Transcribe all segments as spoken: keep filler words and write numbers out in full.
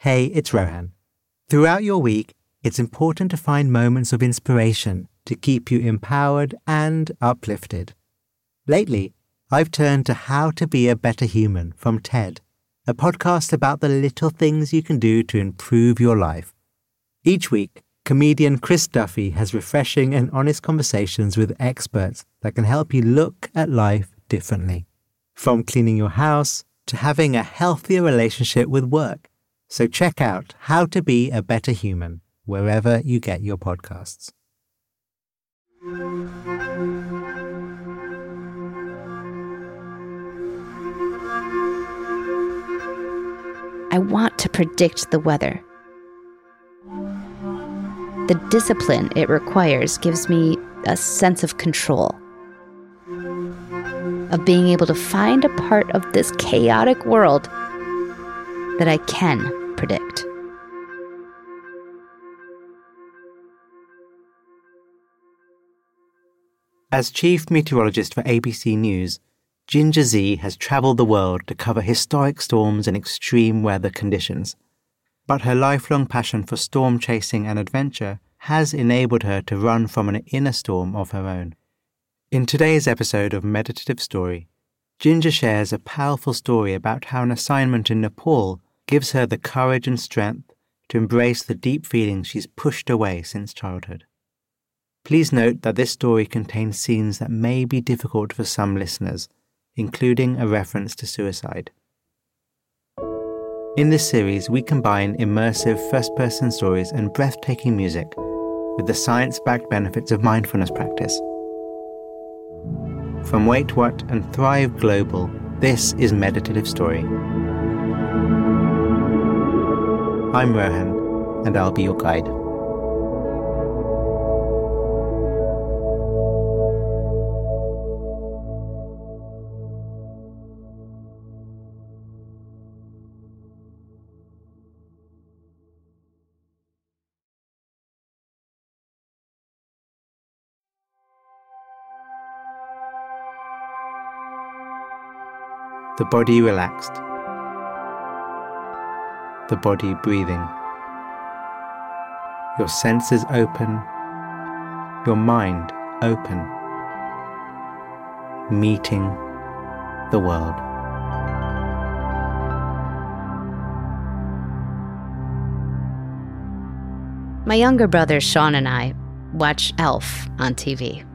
Hey, it's Rohan. Throughout your week, it's important to find moments of inspiration to keep you empowered and uplifted. Lately, I've turned to How to Be a Better Human from TED, a podcast about the little things you can do to improve your life. Each week, comedian Chris Duffy has refreshing and honest conversations with experts that can help you look at life differently. From cleaning your house to having a healthier relationship with work. So check out How to Be a Better Human wherever you get your podcasts. I want to predict the weather. The discipline it requires gives me a sense of control, of being able to find a part of this chaotic world that I can predict. As chief meteorologist for A B C News, Ginger Zee has travelled the world to cover historic storms and extreme weather conditions. But her lifelong passion for storm chasing and adventure has enabled her to run from an inner storm of her own. In today's episode of Meditative Story, Ginger shares a powerful story about how an assignment in Nepal gives her the courage and strength to embrace the deep feelings she's pushed away since childhood. Please note that this story contains scenes that may be difficult for some listeners, including a reference to suicide. In this series, we combine immersive first-person stories and breathtaking music with the science-backed benefits of mindfulness practice. From Wait What and Thrive Global, this is Meditative Story. I'm Rohan, and I'll be your guide. The body relaxed. The body breathing. Your senses open. Your mind open. Meeting the world. My younger brother Sean and I watch Elf on T V.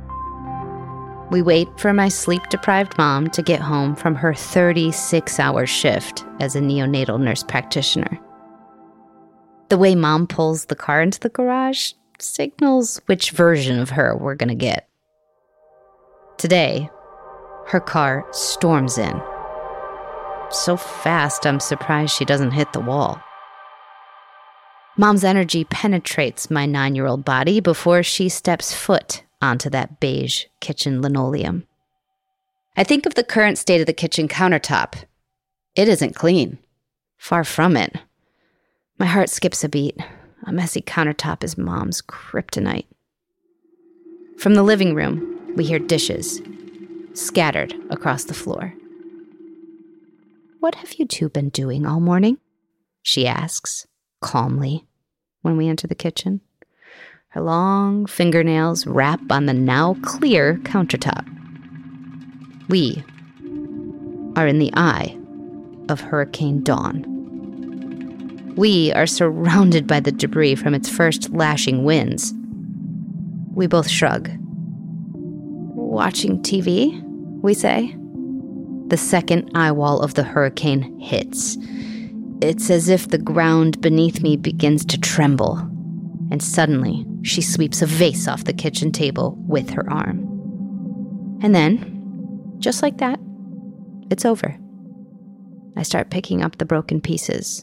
We wait for my sleep-deprived mom to get home from her thirty-six hour shift as a neonatal nurse practitioner. The way mom pulls the car into the garage signals which version of her we're going to get. Today, her car storms in. So fast, I'm surprised she doesn't hit the wall. Mom's energy penetrates my nine-year-old body before she steps foot onto that beige kitchen linoleum. I think of the current state of the kitchen countertop. It isn't clean. Far from it. My heart skips a beat. A messy countertop is Mom's kryptonite. From the living room, we hear dishes scattered across the floor. "What have you two been doing all morning?" she asks, calmly, when we enter the kitchen. Her long fingernails wrap on the now clear countertop. We are in the eye of Hurricane Dawn. We are surrounded by the debris from its first lashing winds. We both shrug. "Watching T V?" we say. The second eye wall of the hurricane hits. It's as if the ground beneath me begins to tremble, and suddenly she sweeps a vase off the kitchen table with her arm. And then, just like that, it's over. I start picking up the broken pieces.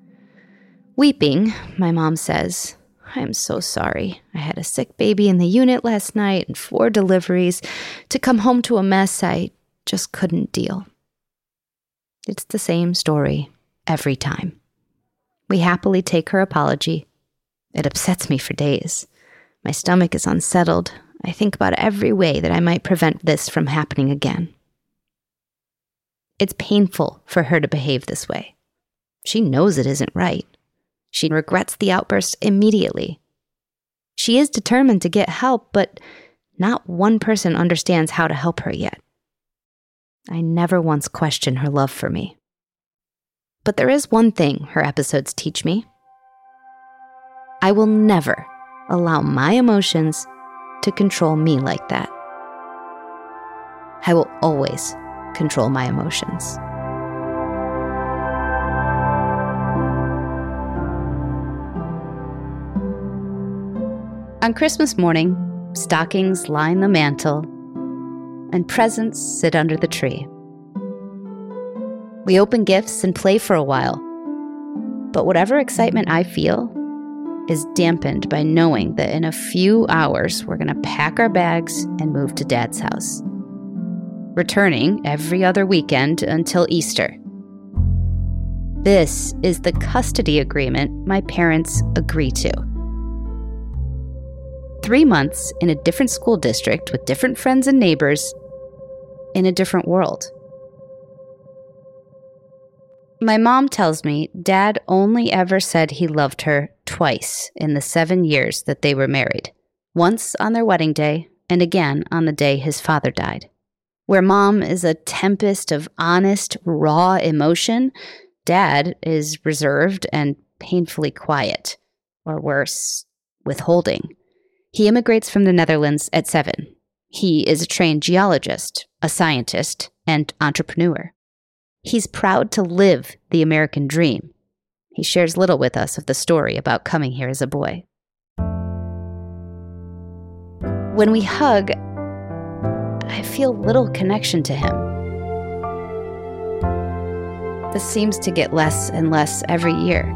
Weeping, my mom says, "I am so sorry. I had a sick baby in the unit last night and four deliveries. To come home to a mess, I just couldn't deal." It's the same story every time. We happily take her apology. It upsets me for days. My stomach is unsettled. I think about every way that I might prevent this from happening again. It's painful for her to behave this way. She knows it isn't right. She regrets the outburst immediately. She is determined to get help, but not one person understands how to help her yet. I never once question her love for me. But there is one thing her episodes teach me. I will never allow my emotions to control me like that. I will always control my emotions. On Christmas morning, stockings line the mantel, and presents sit under the tree. We open gifts and play for a while, but whatever excitement I feel is dampened by knowing that in a few hours we're going to pack our bags and move to Dad's house, returning every other weekend until Easter. This is the custody agreement my parents agree to. Three months in a different school district with different friends and neighbors in a different world. My mom tells me Dad only ever said he loved her twice in the seven years that they were married. Once on their wedding day and again on the day his father died. Where Mom is a tempest of honest, raw emotion, Dad is reserved and painfully quiet, or worse, withholding. He immigrates from the Netherlands at seven. He is a trained geologist, a scientist, and entrepreneur. He's proud to live the American dream. He shares little with us of the story about coming here as a boy. When we hug, I feel little connection to him. This seems to get less and less every year.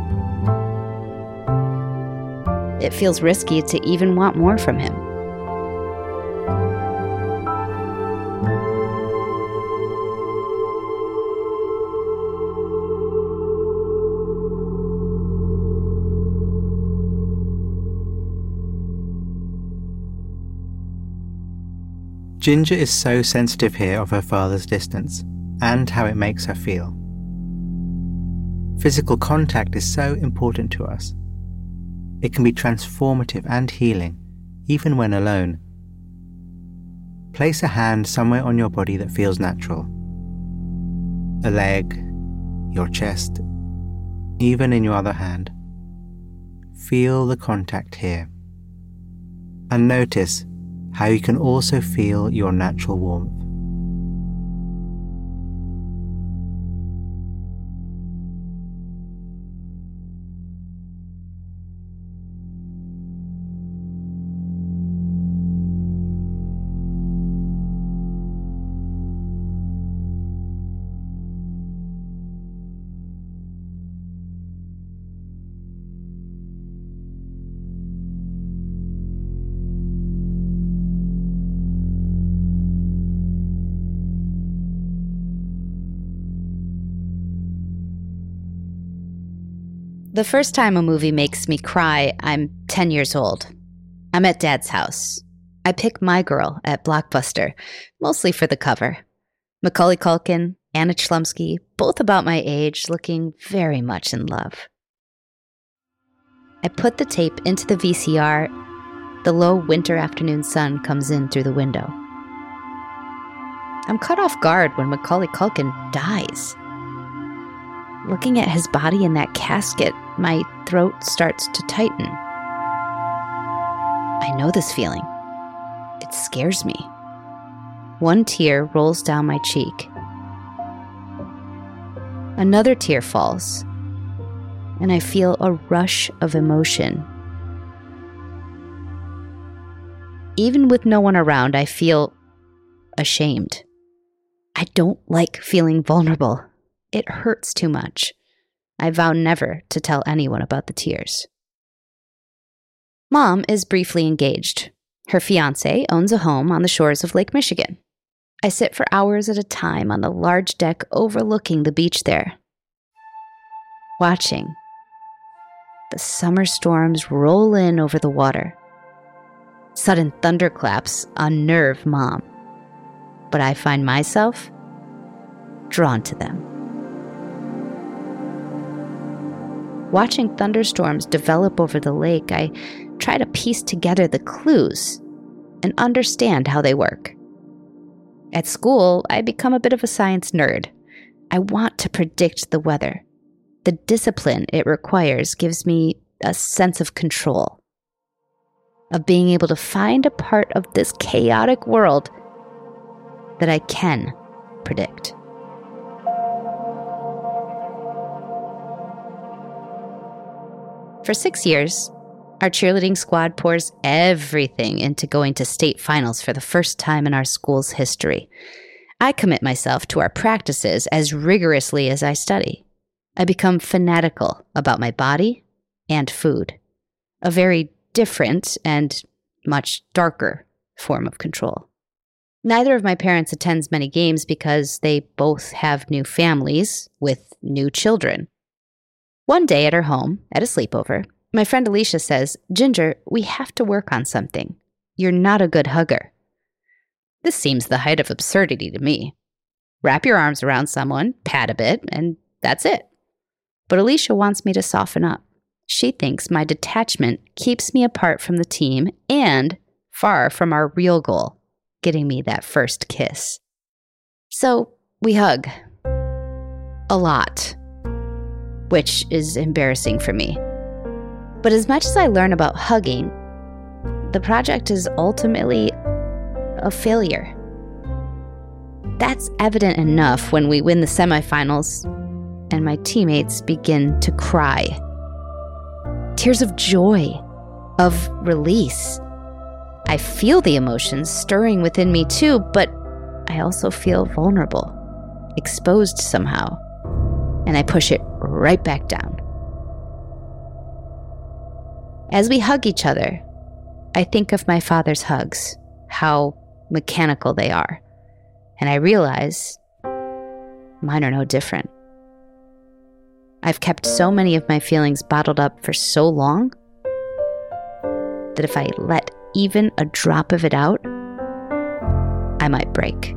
It feels risky to even want more from him. Ginger is so sensitive here of her father's distance and how it makes her feel. Physical contact is so important to us. It can be transformative and healing, even when alone. Place a hand somewhere on your body that feels natural. A leg, your chest, even in your other hand. Feel the contact here. And notice how you can also feel your natural warmth. The first time a movie makes me cry, I'm ten years old. I'm at Dad's house. I pick My Girl at Blockbuster, mostly for the cover. Macaulay Culkin, Anna Chlumsky, both about my age, looking very much in love. I put the tape into the V C R. The low winter afternoon sun comes in through the window. I'm caught off guard when Macaulay Culkin dies. Looking at his body in that casket, my throat starts to tighten. I know this feeling. It scares me. One tear rolls down my cheek. Another tear falls, and I feel a rush of emotion. Even with no one around, I feel ashamed. I don't like feeling vulnerable. It hurts too much. I vow never to tell anyone about the tears. Mom is briefly engaged. Her fiancé owns a home on the shores of Lake Michigan. I sit for hours at a time on the large deck overlooking the beach there, watching the summer storms roll in over the water. Sudden thunderclaps unnerve Mom, but I find myself drawn to them. Watching thunderstorms develop over the lake, I try to piece together the clues and understand how they work. At school, I become a bit of a science nerd. I want to predict the weather. The discipline it requires gives me a sense of control, of being able to find a part of this chaotic world that I can predict. For six years, our cheerleading squad pours everything into going to state finals for the first time in our school's history. I commit myself to our practices as rigorously as I study. I become fanatical about my body and food, a very different and much darker form of control. Neither of my parents attends many games because they both have new families with new children. One day at her home, at a sleepover, my friend Alicia says, "Ginger, we have to work on something. You're not a good hugger." This seems the height of absurdity to me. Wrap your arms around someone, pat a bit, and that's it. But Alicia wants me to soften up. She thinks my detachment keeps me apart from the team and far from our real goal, getting me that first kiss. So we hug. A lot. Which is embarrassing for me. But as much as I learn about hugging, the project is ultimately a failure. That's evident enough when we win the semifinals and my teammates begin to cry. Tears of joy, of release. I feel the emotions stirring within me too, but I also feel vulnerable, exposed somehow, and I push it right back down. As we hug each other, I think of my father's hugs, how mechanical they are, and I realize mine are no different. I've kept so many of my feelings bottled up for so long that if I let even a drop of it out, I might break.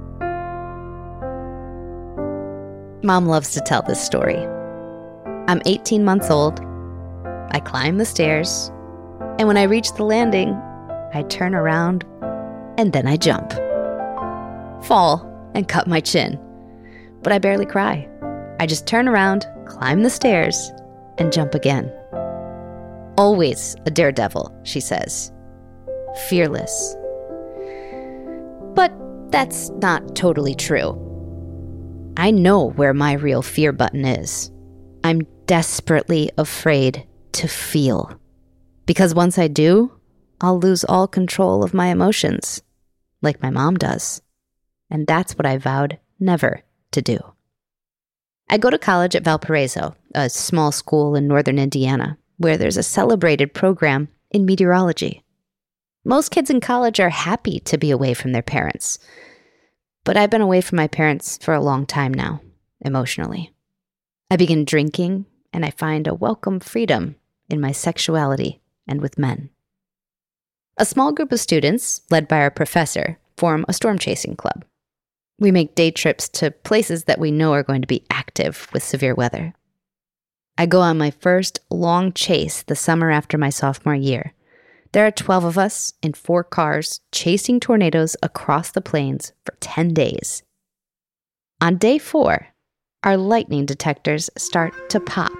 Mom loves to tell this story. I'm eighteen months old. I climb the stairs, and when I reach the landing, I turn around, and then I jump. Fall and cut my chin. But I barely cry. I just turn around, climb the stairs, and jump again. Always a daredevil, she says. Fearless. But that's not totally true. I know where my real fear button is. I'm desperately afraid to feel. Because once I do, I'll lose all control of my emotions, like my mom does. And that's what I vowed never to do. I go to college at Valparaiso, a small school in northern Indiana, where there's a celebrated program in meteorology. Most kids in college are happy to be away from their parents. But I've been away from my parents for a long time now, emotionally. I begin drinking, and I find a welcome freedom in my sexuality and with men. A small group of students, led by our professor, form a storm chasing club. We make day trips to places that we know are going to be active with severe weather. I go on my first long chase the summer after my sophomore year. There are twelve of us in four cars chasing tornadoes across the plains for ten days. On day four, our lightning detectors start to pop.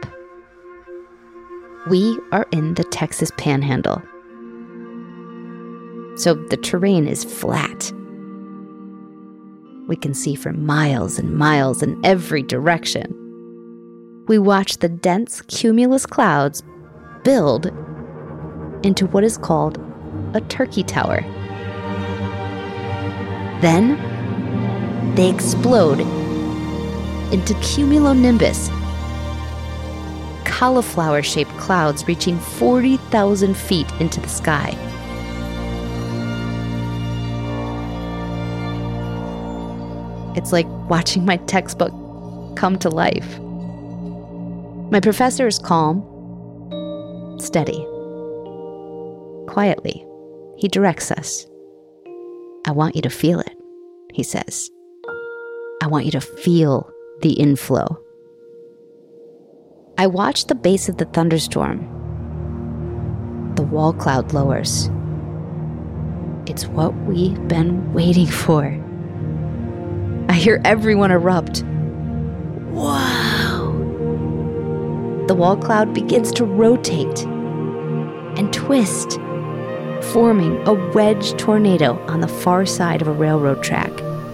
We are in the Texas Panhandle. So the terrain is flat. We can see for miles and miles in every direction. We watch the dense cumulus clouds build into what is called a turkey tower. Then they explode into cumulonimbus, cauliflower-shaped clouds reaching forty thousand feet into the sky. It's like watching my textbook come to life. My professor is calm, steady. Quietly, he directs us. I want you to feel it, he says. I want you to feel the inflow. I watch the base of the thunderstorm. The wall cloud lowers. It's what we've been waiting for. I hear everyone erupt. Wow! The wall cloud begins to rotate and twist, forming a wedge tornado on the far side of a railroad track.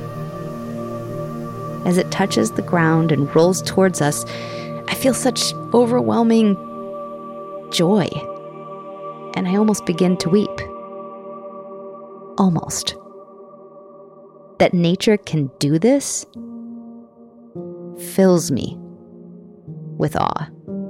As it touches the ground and rolls towards us, I feel such overwhelming joy, and I almost begin to weep. Almost. That nature can do this fills me with awe.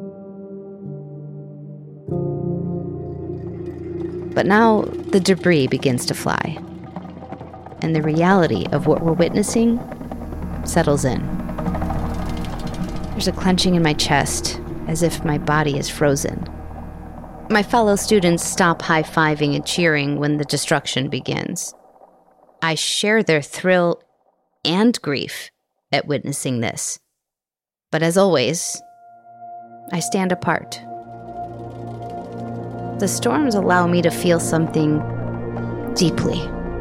But now the debris begins to fly, and the reality of what we're witnessing settles in. There's a clenching in my chest, as if my body is frozen. My fellow students stop high-fiving and cheering when the destruction begins. I share their thrill and grief at witnessing this. But as always, I stand apart. The storms allow me to feel something deeply.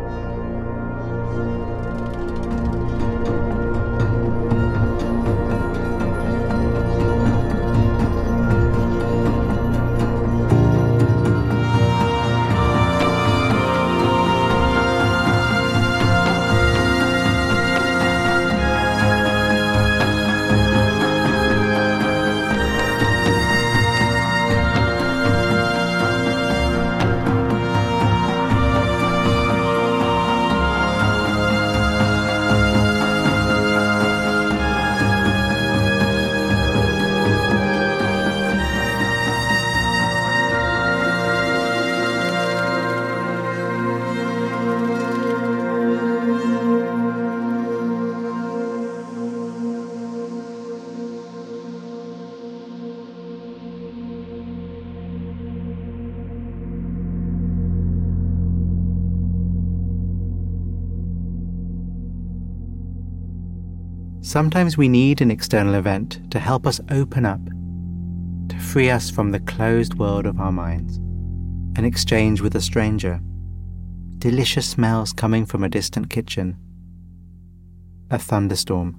Sometimes we need an external event to help us open up, to free us from the closed world of our minds. An exchange with a stranger, delicious smells coming from a distant kitchen, a thunderstorm.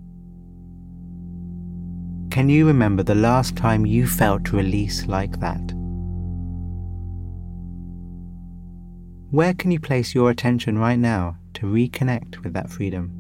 Can you remember the last time you felt release like that? Where can you place your attention right now to reconnect with that freedom?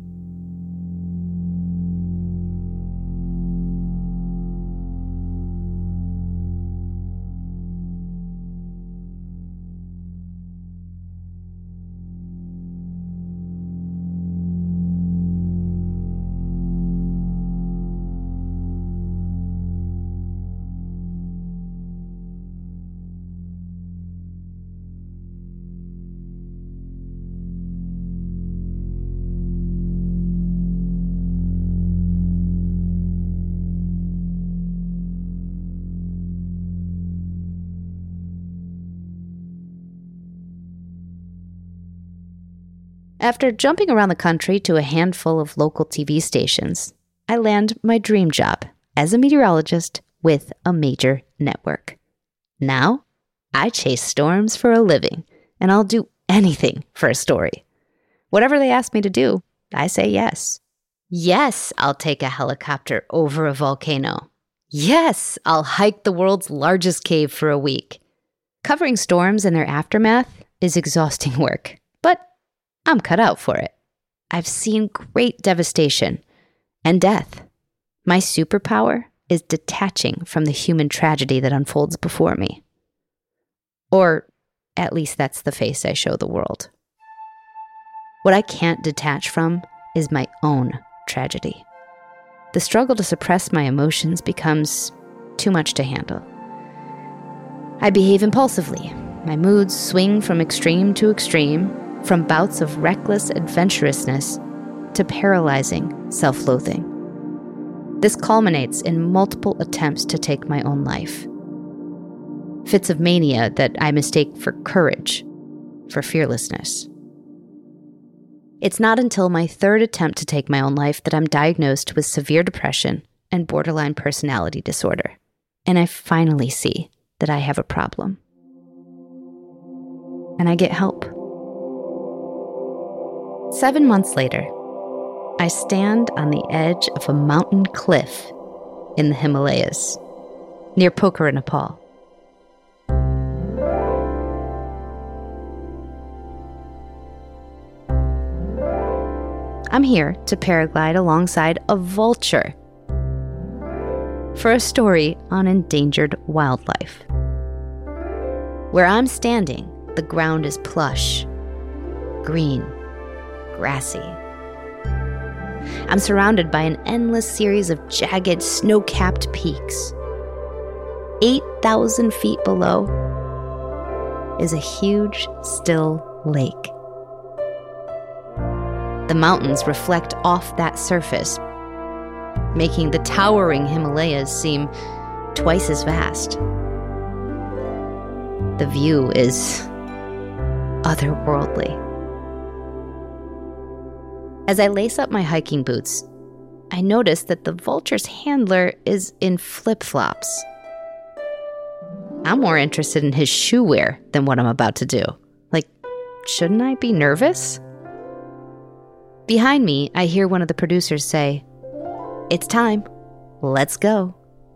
After jumping around the country to a handful of local T V stations, I land my dream job as a meteorologist with a major network. Now, I chase storms for a living, and I'll do anything for a story. Whatever they ask me to do, I say yes. Yes, I'll take a helicopter over a volcano. Yes, I'll hike the world's largest cave for a week. Covering storms and their aftermath is exhausting work, but I'm cut out for it. I've seen great devastation and death. My superpower is detaching from the human tragedy that unfolds before me. Or at least that's the face I show the world. What I can't detach from is my own tragedy. The struggle to suppress my emotions becomes too much to handle. I behave impulsively. My moods swing from extreme to extreme, from bouts of reckless adventurousness to paralyzing self-loathing. This culminates in multiple attempts to take my own life. Fits of mania that I mistake for courage, for fearlessness. It's not until my third attempt to take my own life that I'm diagnosed with severe depression and borderline personality disorder. And I finally see that I have a problem. And I get help. Seven months later, I stand on the edge of a mountain cliff in the Himalayas, near Pokhara, Nepal. I'm here to paraglide alongside a vulture for a story on endangered wildlife. Where I'm standing, the ground is plush, green, grassy. I'm surrounded by an endless series of jagged, snow-capped peaks. eight thousand feet below is a huge, still lake. The mountains reflect off that surface, making the towering Himalayas seem twice as vast. The view is otherworldly. As I lace up my hiking boots, I notice that the vulture's handler is in flip-flops. I'm more interested in his shoe wear than what I'm about to do. Like, shouldn't I be nervous? Behind me, I hear one of the producers say, "It's time. Let's go."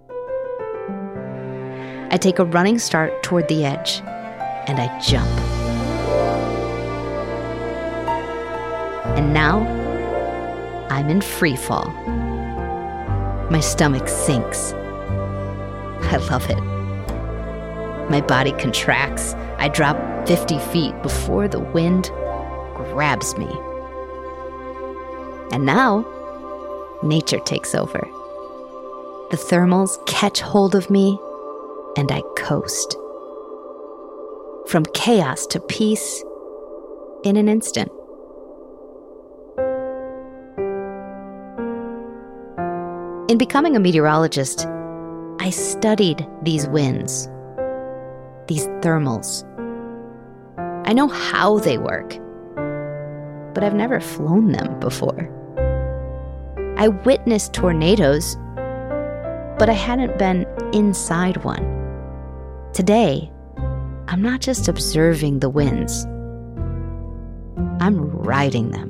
I take a running start toward the edge, and I jump. And now, I'm in free fall. My stomach sinks. I love it. My body contracts. I drop fifty feet before the wind grabs me. And now, nature takes over. The thermals catch hold of me, and I coast. From chaos to peace in an instant. In becoming a meteorologist, I studied these winds, these thermals. I know how they work, but I've never flown them before. I witnessed tornadoes, but I hadn't been inside one. Today, I'm not just observing the winds. I'm riding them.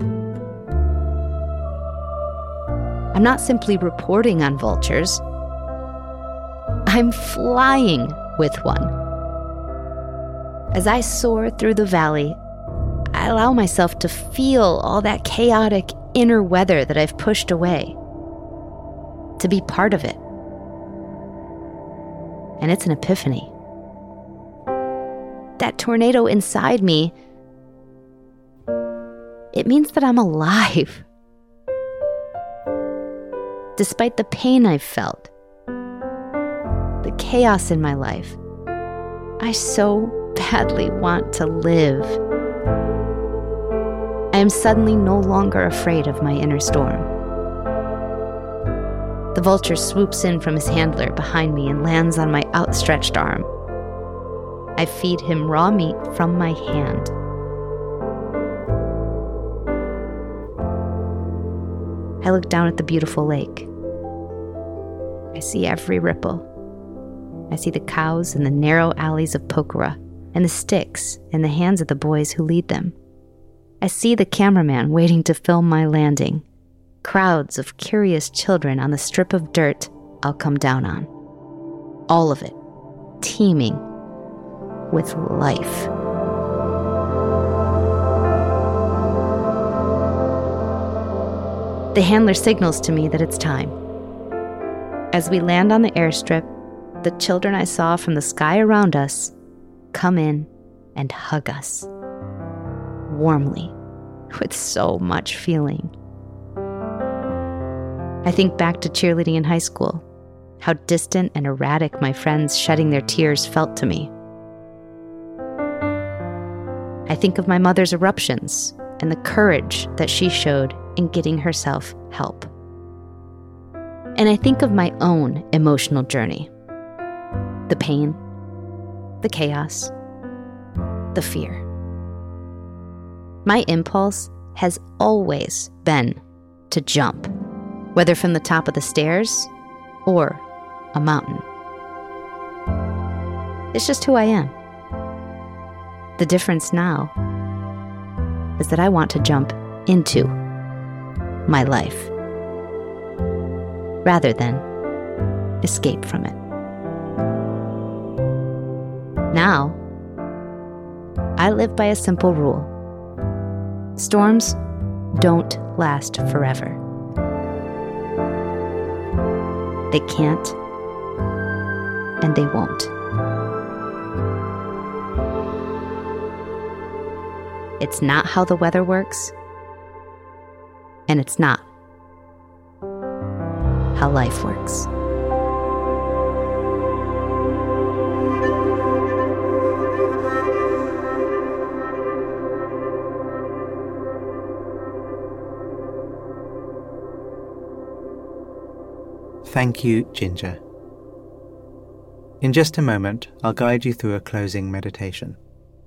I'm not simply reporting on vultures. I'm flying with one. As I soar through the valley, I allow myself to feel all that chaotic inner weather that I've pushed away, to be part of it. And it's an epiphany. That tornado inside me, it means that I'm alive. Despite the pain I've felt, the chaos in my life, I so badly want to live. I am suddenly no longer afraid of my inner storm. The vulture swoops in from his handler behind me and lands on my outstretched arm. I feed him raw meat from my hand. I look down at the beautiful lake. I see every ripple. I see the cows in the narrow alleys of Pokhara and the sticks in the hands of the boys who lead them. I see the cameraman waiting to film my landing. Crowds of curious children on the strip of dirt I'll come down on. All of it teeming with life. The handler signals to me that it's time. As we land on the airstrip, the children I saw from the sky around us come in and hug us. Warmly, with so much feeling. I think back to cheerleading in high school, how distant and erratic my friends shedding their tears felt to me. I think of my mother's eruptions and the courage that she showed in getting herself help. And I think of my own emotional journey. The pain, the chaos, the fear. My impulse has always been to jump, whether from the top of the stairs or a mountain. It's just who I am. The difference now is that I want to jump into my life rather than escape from it. Now, I live by a simple rule. Storms don't last forever. They can't, and they won't. It's not how the weather works, and it's not how life works. Thank you, Ginger. In just a moment, I'll guide you through a closing meditation.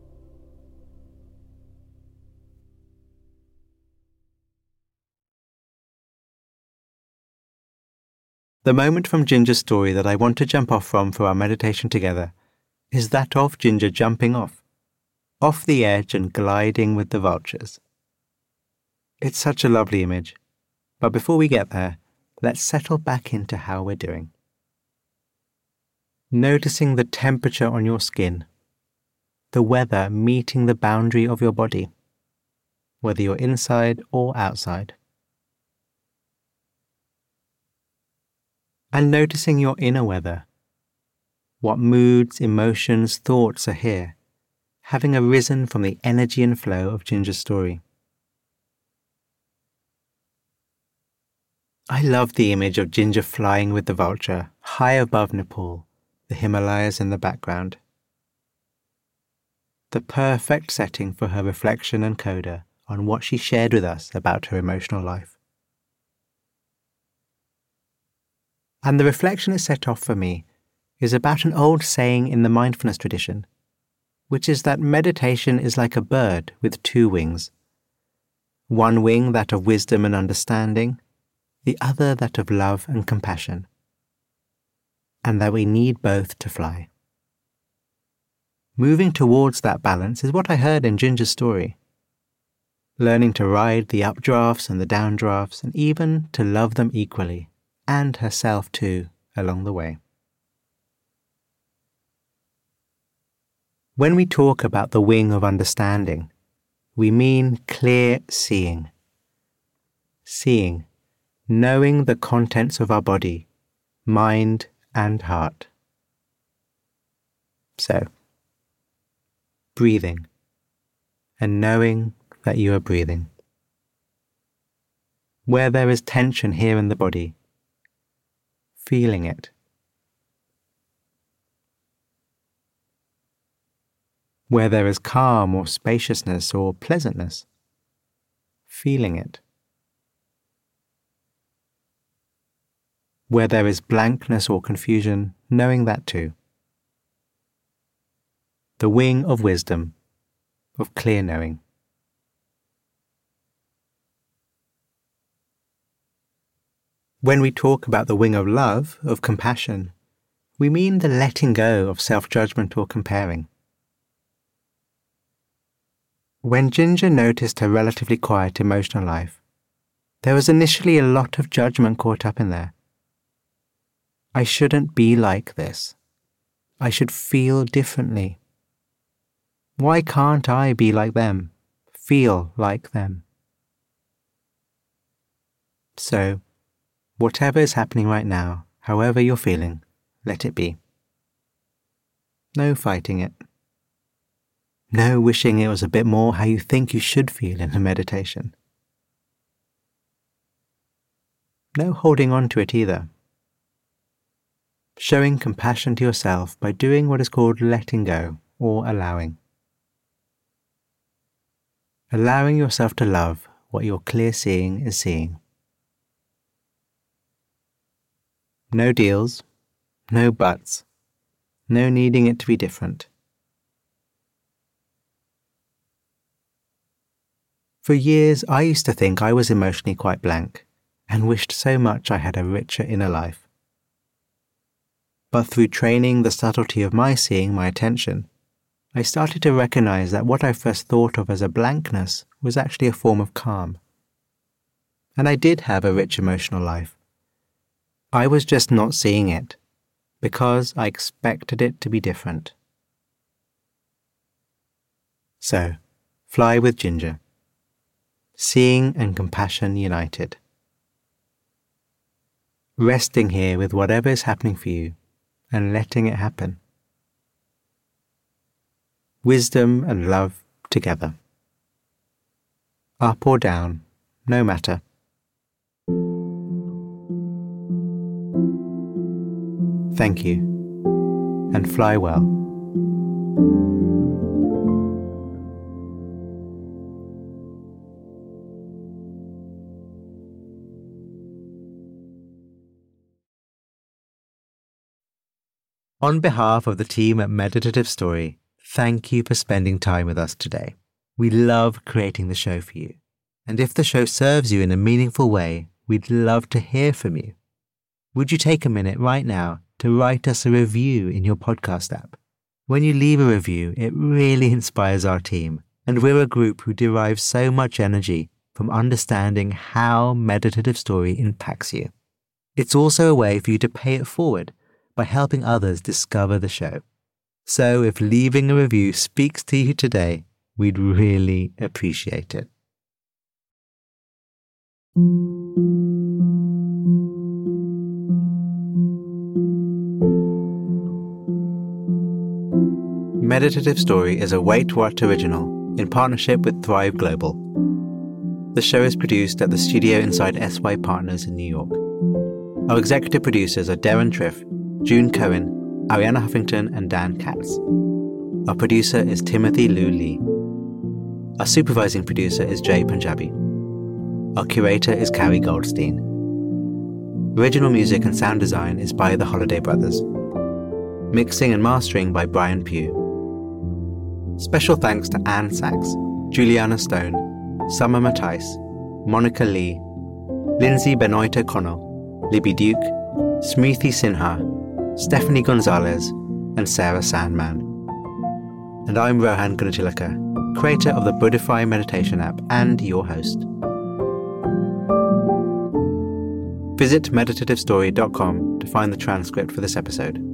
The moment from Ginger's story that I want to jump off from for our meditation together is that of Ginger jumping off, off the edge and gliding with the vultures. It's such a lovely image, but before we get there, let's settle back into how we're doing. Noticing the temperature on your skin, the weather meeting the boundary of your body, whether you're inside or outside. And noticing your inner weather, what moods, emotions, thoughts are here, having arisen from the energy and flow of Ginger's story. I love the image of Ginger flying with the vulture, high above Nepal, the Himalayas in the background. The perfect setting for her reflection and coda on what she shared with us about her emotional life. And the reflection it set off for me is about an old saying in the mindfulness tradition, which is that meditation is like a bird with two wings. One wing that of wisdom and understanding, the other that of love and compassion, and that we need both to fly. Moving towards that balance is what I heard in Ginger's story. Learning to ride the updrafts and the downdrafts, and even to love them equally, and herself too, along the way. When we talk about the wing of understanding, we mean clear seeing. Seeing, knowing the contents of our body, mind, and heart. So, breathing, and knowing that you are breathing. Where there is tension here in the body, feeling it. Where there is calm or spaciousness or pleasantness, feeling it. Where there is blankness or confusion, knowing that too. The wing of wisdom, of clear knowing. When we talk about the wing of love, of compassion, we mean the letting go of self-judgment or comparing. When Ginger noticed her relatively quiet emotional life, there was initially a lot of judgment caught up in there. I shouldn't be like this. I should feel differently. Why can't I be like them, feel like them? So, whatever is happening right now, however you're feeling, let it be. No fighting it. No wishing it was a bit more how you think you should feel in a meditation. No holding on to it either. Showing compassion to yourself by doing what is called letting go or allowing. Allowing yourself to love what your clear seeing is seeing. No deals, no buts, no needing it to be different. For years I used to think I was emotionally quite blank and wished so much I had a richer inner life. But through training the subtlety of my seeing my attention, I started to recognize that what I first thought of as a blankness was actually a form of calm. And I did have a rich emotional life. I was just not seeing it, because I expected it to be different. So, fly with Ginger. Seeing and compassion united. Resting here with whatever is happening for you and letting it happen. Wisdom and love together. Up or down, no matter. Thank you, and fly well. On behalf of the team at Meditative Story, thank you for spending time with us today. We love creating the show for you. And if the show serves you in a meaningful way, we'd love to hear from you. Would you take a minute right now to write us a review in your podcast app? When you leave a review, it really inspires our team, and we're a group who derive so much energy from understanding how Meditative Story impacts you. It's also a way for you to pay it forward by helping others discover the show. So if leaving a review speaks to you today, we'd really appreciate it. Meditative Story is a Wait What original in partnership with Thrive Global. The show is produced at the studio inside S Y Partners in New York. Our executive producers are Darren Triff, June Cohen, Ariana Huffington, and Dan Katz. Our producer is Timothy Liu Lee. Our supervising producer is Jay Punjabi. Our curator is Carrie Goldstein. Original music and sound design is by the Holiday Brothers. Mixing and mastering by Brian Pugh. Special thanks to Anne Sachs, Juliana Stone, Summer Matthijs, Monica Lee, Lindsay Benoit O'Connell, Libby Duke, Smriti Sinha, Stephanie Gonzalez, and Sarah Sandman. And I'm Rohan Gunachilaka, creator of the Buddhify meditation app and your host. Visit meditative story dot com to find the transcript for this episode.